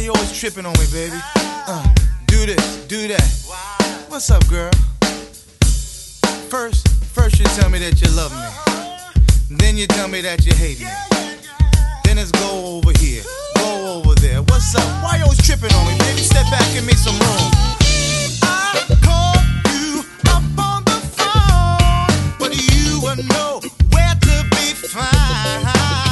you always tripping on me, baby? Do this, do that. What's up, girl? First you tell me that you love me. Then you tell me that you hate me. Then it's go over here, go over there. What's up? Why you always tripping on me, baby? Step back, give me some room. I called you up on the phone, but you wouldn't know where to be found.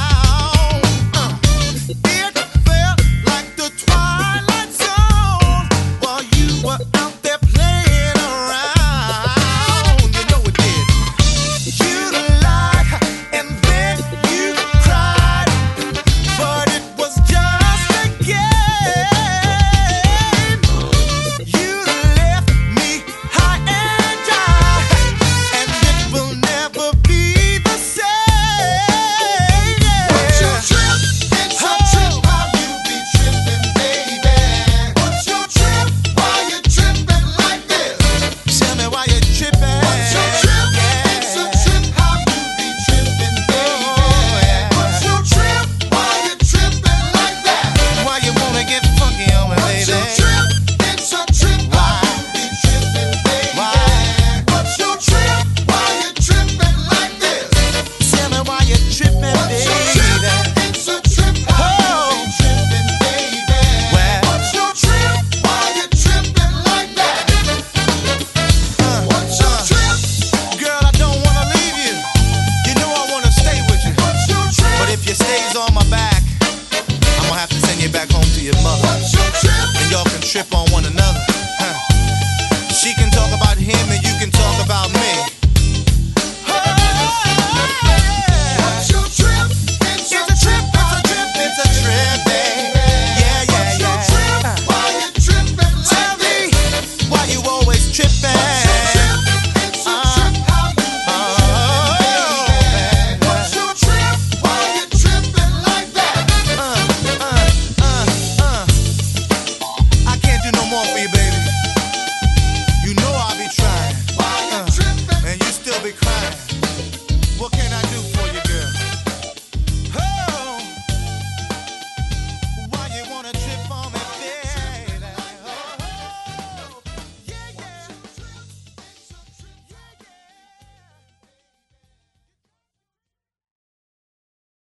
It felt like the twilight zone while you were out there playing around. You know it did. You lied and then you cried, but it was just a game. You left me high and dry, and it will never be the same. What's your trip? It's a trip. How you be tripping, baby? What's your trip? Why you tripping like this? Tell me why you tripping. What's your trip? It's a trip. How you be tripping, baby? What's your trip? Why you tripping like that? Why you wanna get funky on me, baby? What's your trip? It's a trip. How you be tripping, baby? What's your trip? Why you tripping like this? Tell me why you tripping, baby. It's a trip. How you be tripping, baby? What's your trip? Why you tripping like that? What's your trip? Girl, I don't wanna leave you. You know I wanna stay with you. What's your trip? But if you stays on my back, I'm gonna have to send you back home to your mother. What's your trip? And y'all can trip on